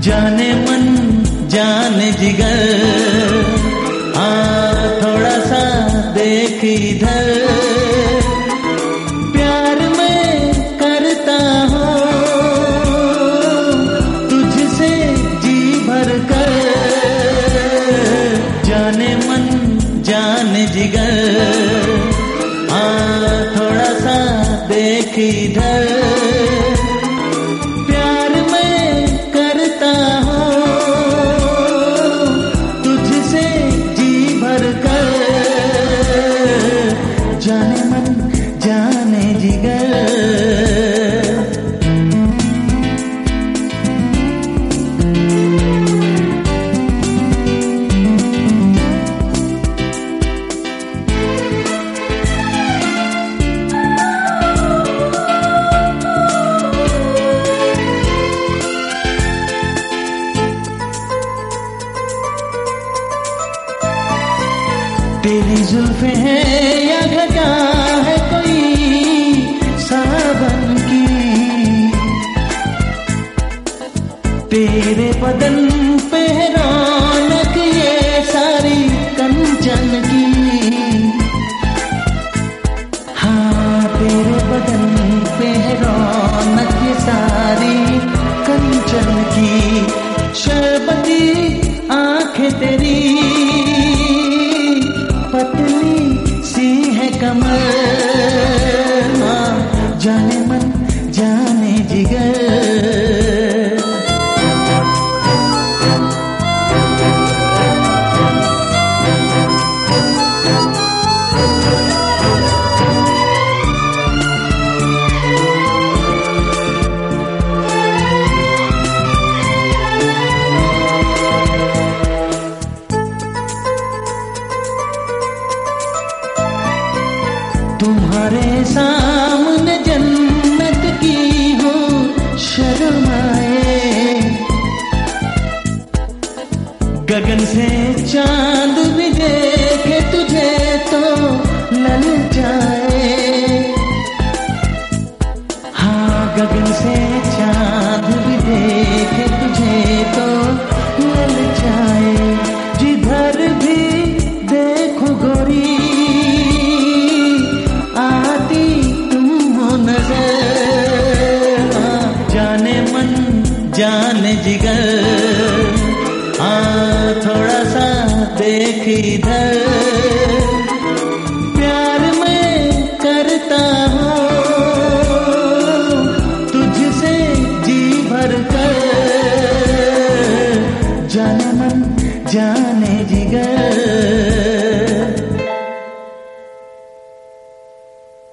जाने मन जाने जिगर, थोड़ा सा देख इधर, प्यार मैं करता हूँ तुझसे जी भर कर। जाने मन जाने जिगर, थोड़ा सा देख इधर, प्यार मैं करता हूँ तुझसे जी भर कर। जाने मन जाने जिगर। तेरी जुल्फें हैं या घटा है कोई सावन की, तेरे बदन पे है रौनक ये सारी कंचन की। हाँ तेरे बदन पे है रौनक ये सारी कंचन की। शरबती आंखें तेरी पतली सी है कमर, जाने मन जाने जिगर। तुम्हारे सामने जन्नत की हूँ शर्माए, गगन से चांद भी देखे तुझे तो ललचाए। हाँ गगन से चांद भी देखे तुझे तो ललचाए। जिधर भी देखो गोरी आती तुम हो नजर, जाने मन जाने जिगर, थोड़ा सा देख इधर, प्यार मैं करता हूँ तुझसे जी भर कर। जाने मन जाने जिगर।